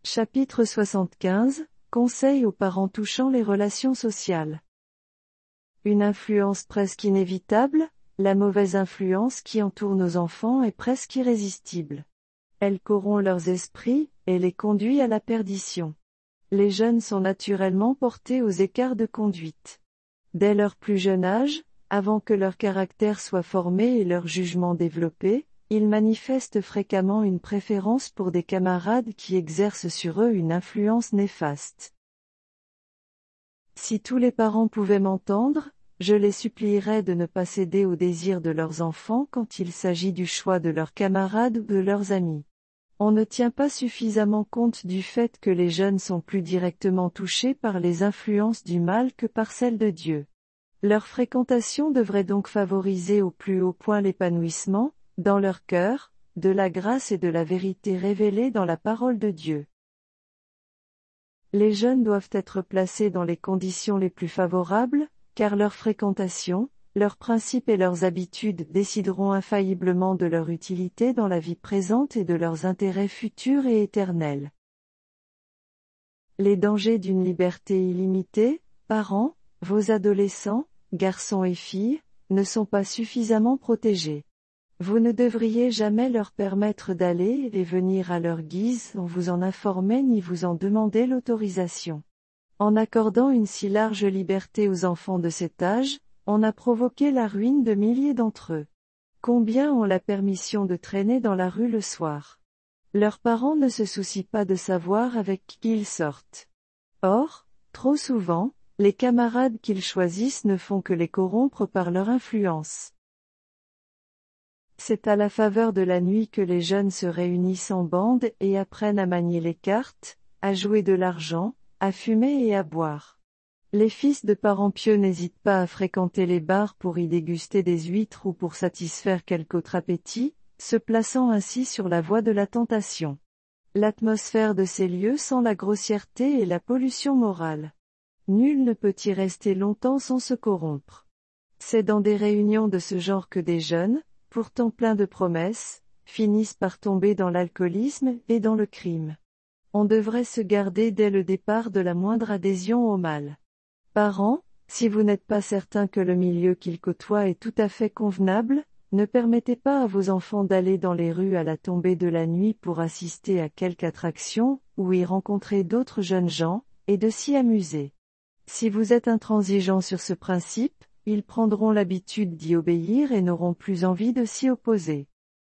Chapitre 75, Conseils aux parents touchant les relations sociales. Une influence presque inévitable, la mauvaise influence qui entoure nos enfants est presque irrésistible. Elle corrompt leurs esprits, et les conduit à la perdition. Les jeunes sont naturellement portés aux écarts de conduite. Dès leur plus jeune âge, avant que leur caractère soit formé et leur jugement développé, ils manifestent fréquemment une préférence pour des camarades qui exercent sur eux une influence néfaste. Si tous les parents pouvaient m'entendre, je les supplierais de ne pas céder aux désirs de leurs enfants quand il s'agit du choix de leurs camarades ou de leurs amis. On ne tient pas suffisamment compte du fait que les jeunes sont plus directement touchés par les influences du mal que par celles de Dieu. Leur fréquentation devrait donc favoriser au plus haut point l'épanouissement, dans leur cœur, de la grâce et de la vérité révélées dans la parole de Dieu. Les jeunes doivent être placés dans les conditions les plus favorables, car leur fréquentation, leurs principes et leurs habitudes décideront infailliblement de leur utilité dans la vie présente et de leurs intérêts futurs et éternels. Les dangers d'une liberté illimitée, parents, vos adolescents, garçons et filles, ne sont pas suffisamment protégés. Vous ne devriez jamais leur permettre d'aller et venir à leur guise sans vous en informer ni vous en demander l'autorisation. En accordant une si large liberté aux enfants de cet âge, on a provoqué la ruine de milliers d'entre eux. Combien ont la permission de traîner dans la rue le soir? Leurs parents ne se soucient pas de savoir avec qui ils sortent. Or, trop souvent, les camarades qu'ils choisissent ne font que les corrompre par leur influence. C'est à la faveur de la nuit que les jeunes se réunissent en bande et apprennent à manier les cartes, à jouer de l'argent, à fumer et à boire. Les fils de parents pieux n'hésitent pas à fréquenter les bars pour y déguster des huîtres ou pour satisfaire quelque autre appétit, se plaçant ainsi sur la voie de la tentation. L'atmosphère de ces lieux sent la grossièreté et la pollution morale. Nul ne peut y rester longtemps sans se corrompre. C'est dans des réunions de ce genre que des jeunes, pourtant pleins de promesses, finissent par tomber dans l'alcoolisme et dans le crime. On devrait se garder dès le départ de la moindre adhésion au mal. Parents, si vous n'êtes pas certain que le milieu qu'ils côtoient est tout à fait convenable, ne permettez pas à vos enfants d'aller dans les rues à la tombée de la nuit pour assister à quelque attraction, ou y rencontrer d'autres jeunes gens, et de s'y amuser. Si vous êtes intransigeant sur ce principe, ils prendront l'habitude d'y obéir et n'auront plus envie de s'y opposer.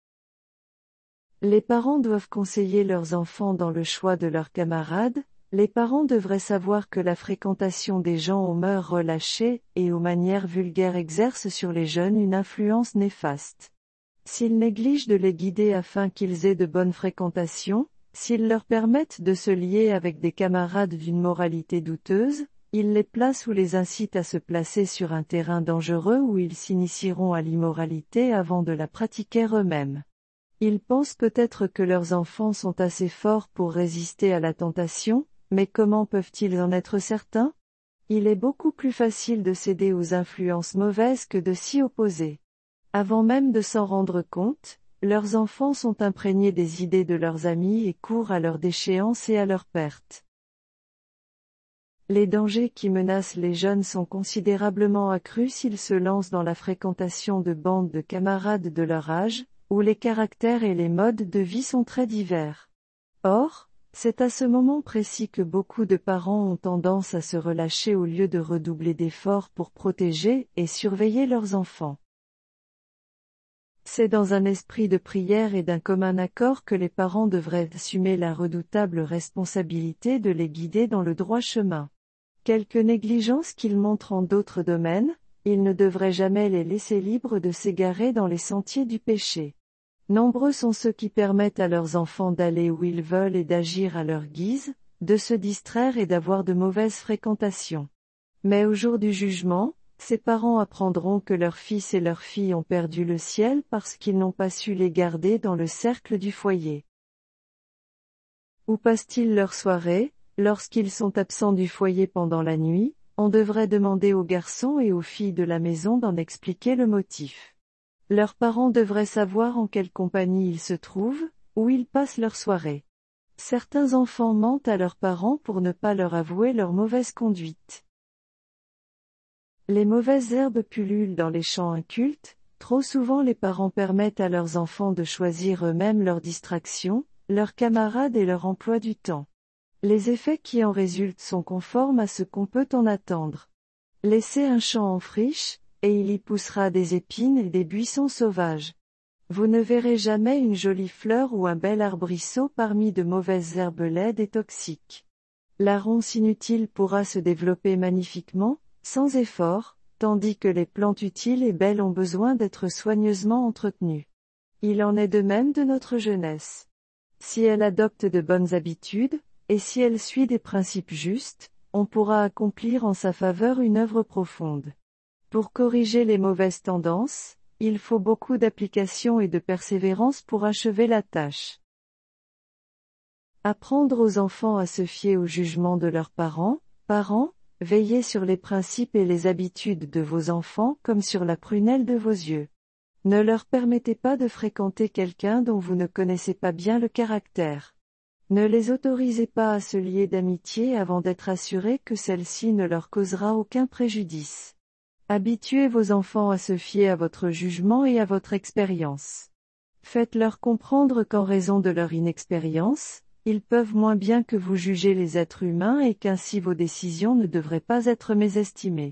Les parents doivent conseiller leurs enfants dans le choix de leurs camarades. Les parents devraient savoir que la fréquentation des gens aux mœurs relâchées et aux manières vulgaires exerce sur les jeunes une influence néfaste. S'ils négligent de les guider afin qu'ils aient de bonnes fréquentations, s'ils leur permettent de se lier avec des camarades d'une moralité douteuse, ils les placent ou les incitent à se placer sur un terrain dangereux où ils s'initieront à l'immoralité avant de la pratiquer eux-mêmes. Ils pensent peut-être que leurs enfants sont assez forts pour résister à la tentation, mais comment peuvent-ils en être certains? Il est beaucoup plus facile de céder aux influences mauvaises que de s'y opposer. Avant même de s'en rendre compte, leurs enfants sont imprégnés des idées de leurs amis et courent à leur déchéance et à leur perte. Les dangers qui menacent les jeunes sont considérablement accrus s'ils se lancent dans la fréquentation de bandes de camarades de leur âge, où les caractères et les modes de vie sont très divers. Or, c'est à ce moment précis que beaucoup de parents ont tendance à se relâcher au lieu de redoubler d'efforts pour protéger et surveiller leurs enfants. C'est dans un esprit de prière et d'un commun accord que les parents devraient assumer la redoutable responsabilité de les guider dans le droit chemin. Quelque négligence qu'ils montrent en d'autres domaines, ils ne devraient jamais les laisser libres de s'égarer dans les sentiers du péché. Nombreux sont ceux qui permettent à leurs enfants d'aller où ils veulent et d'agir à leur guise, de se distraire et d'avoir de mauvaises fréquentations. Mais au jour du jugement, ces parents apprendront que leurs fils et leurs filles ont perdu le ciel parce qu'ils n'ont pas su les garder dans le cercle du foyer. Où passent-ils leurs soirées? Lorsqu'ils sont absents du foyer pendant la nuit, on devrait demander aux garçons et aux filles de la maison d'en expliquer le motif. Leurs parents devraient savoir en quelle compagnie ils se trouvent, où ils passent leur soirée. Certains enfants mentent à leurs parents pour ne pas leur avouer leur mauvaise conduite. Les mauvaises herbes pullulent dans les champs incultes, trop souvent les parents permettent à leurs enfants de choisir eux-mêmes leurs distractions, leurs camarades et leur emploi du temps. Les effets qui en résultent sont conformes à ce qu'on peut en attendre. Laissez un champ en friche, et il y poussera des épines et des buissons sauvages. Vous ne verrez jamais une jolie fleur ou un bel arbrisseau parmi de mauvaises herbes laides et toxiques. La ronce inutile pourra se développer magnifiquement, sans effort, tandis que les plantes utiles et belles ont besoin d'être soigneusement entretenues. Il en est de même de notre jeunesse. Si elle adopte de bonnes habitudes, et si elle suit des principes justes, on pourra accomplir en sa faveur une œuvre profonde. Pour corriger les mauvaises tendances, il faut beaucoup d'application et de persévérance pour achever la tâche. Apprendre aux enfants à se fier au jugement de leurs parents, veillez sur les principes et les habitudes de vos enfants comme sur la prunelle de vos yeux. Ne leur permettez pas de fréquenter quelqu'un dont vous ne connaissez pas bien le caractère. Ne les autorisez pas à se lier d'amitié avant d'être assurés que celle-ci ne leur causera aucun préjudice. Habituez vos enfants à se fier à votre jugement et à votre expérience. Faites-leur comprendre qu'en raison de leur inexpérience, ils peuvent moins bien que vous juger les êtres humains et qu'ainsi vos décisions ne devraient pas être mésestimées.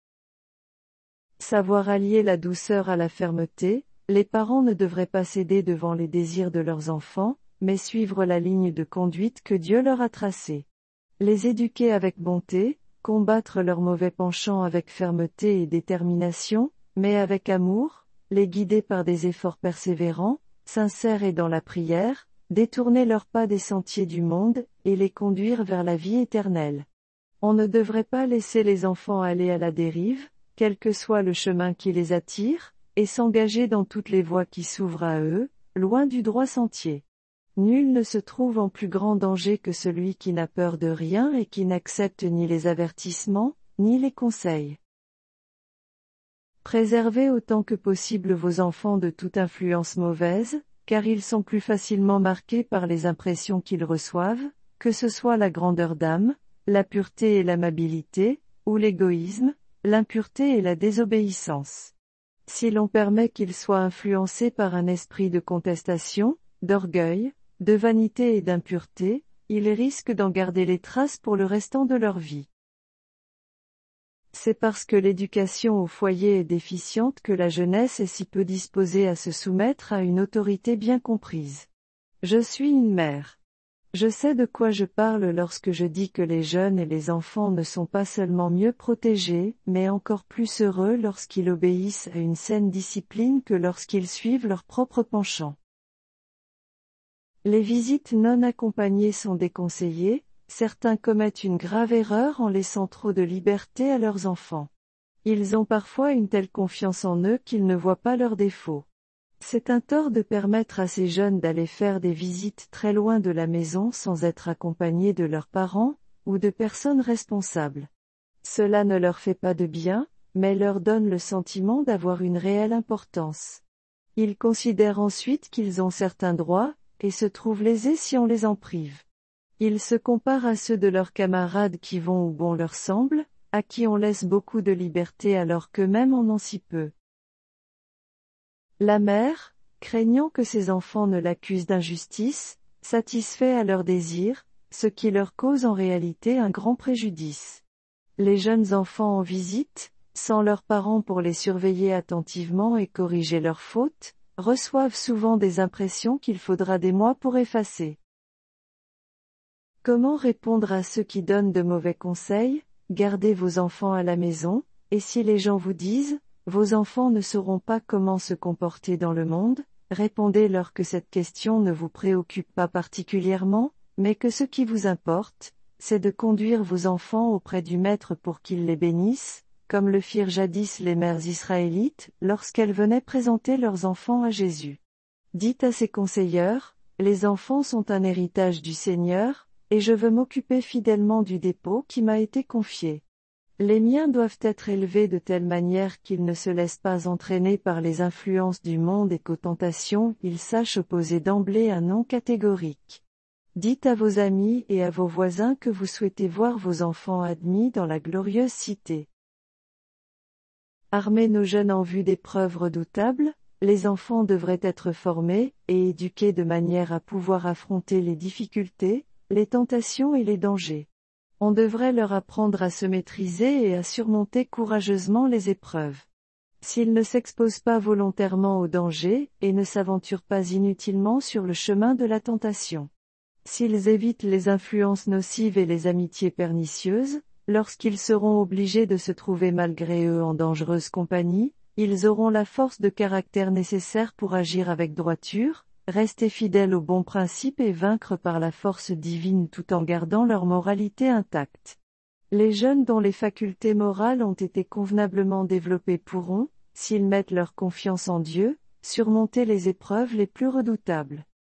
Savoir allier la douceur à la fermeté, les parents ne devraient pas céder devant les désirs de leurs enfants, mais suivre la ligne de conduite que Dieu leur a tracée. Les éduquer avec bonté, combattre leurs mauvais penchants avec fermeté et détermination, mais avec amour, les guider par des efforts persévérants, sincères et dans la prière, détourner leurs pas des sentiers du monde, et les conduire vers la vie éternelle. On ne devrait pas laisser les enfants aller à la dérive, quel que soit le chemin qui les attire, et s'engager dans toutes les voies qui s'ouvrent à eux, loin du droit sentier. Nul ne se trouve en plus grand danger que celui qui n'a peur de rien et qui n'accepte ni les avertissements, ni les conseils. Préservez autant que possible vos enfants de toute influence mauvaise, car ils sont plus facilement marqués par les impressions qu'ils reçoivent, que ce soit la grandeur d'âme, la pureté et l'amabilité, ou l'égoïsme, l'impureté et la désobéissance. Si l'on permet qu'ils soient influencés par un esprit de contestation, d'orgueil, de vanité et d'impureté, ils risquent d'en garder les traces pour le restant de leur vie. C'est parce que l'éducation au foyer est déficiente que la jeunesse est si peu disposée à se soumettre à une autorité bien comprise. Je suis une mère. Je sais de quoi je parle lorsque je dis que les jeunes et les enfants ne sont pas seulement mieux protégés, mais encore plus heureux lorsqu'ils obéissent à une saine discipline que lorsqu'ils suivent leur propre penchant. Les visites non accompagnées sont déconseillées, certains commettent une grave erreur en laissant trop de liberté à leurs enfants. Ils ont parfois une telle confiance en eux qu'ils ne voient pas leurs défauts. C'est un tort de permettre à ces jeunes d'aller faire des visites très loin de la maison sans être accompagnés de leurs parents, ou de personnes responsables. Cela ne leur fait pas de bien, mais leur donne le sentiment d'avoir une réelle importance. Ils considèrent ensuite qu'ils ont certains droits, et se trouvent lésés si on les en prive. Ils se comparent à ceux de leurs camarades qui vont où bon leur semble, à qui on laisse beaucoup de liberté alors qu'eux-mêmes en ont si peu. La mère, craignant que ses enfants ne l'accusent d'injustice, satisfait à leurs désirs, ce qui leur cause en réalité un grand préjudice. Les jeunes enfants en visite, sans leurs parents pour les surveiller attentivement et corriger leurs fautes, reçoivent souvent des impressions qu'il faudra des mois pour effacer. Comment répondre à ceux qui donnent de mauvais conseils? Gardez vos enfants à la maison, et si les gens vous disent, vos enfants ne sauront pas comment se comporter dans le monde, répondez-leur que cette question ne vous préoccupe pas particulièrement, mais que ce qui vous importe, c'est de conduire vos enfants auprès du Maître pour qu'il les bénisse, comme le firent jadis les mères israélites, lorsqu'elles venaient présenter leurs enfants à Jésus. Dites à ses conseilleurs, les enfants sont un héritage du Seigneur, et je veux m'occuper fidèlement du dépôt qui m'a été confié. Les miens doivent être élevés de telle manière qu'ils ne se laissent pas entraîner par les influences du monde et qu'aux tentations ils sachent opposer d'emblée un non catégorique. Dites à vos amis et à vos voisins que vous souhaitez voir vos enfants admis dans la glorieuse cité. Armer nos jeunes en vue d'épreuves redoutables, les enfants devraient être formés et éduqués de manière à pouvoir affronter les difficultés, les tentations et les dangers. On devrait leur apprendre à se maîtriser et à surmonter courageusement les épreuves. S'ils ne s'exposent pas volontairement aux dangers et ne s'aventurent pas inutilement sur le chemin de la tentation. S'ils évitent les influences nocives et les amitiés pernicieuses, lorsqu'ils seront obligés de se trouver malgré eux en dangereuse compagnie, ils auront la force de caractère nécessaire pour agir avec droiture, rester fidèles aux bons principes et vaincre par la force divine tout en gardant leur moralité intacte. Les jeunes dont les facultés morales ont été convenablement développées pourront, s'ils mettent leur confiance en Dieu, surmonter les épreuves les plus redoutables.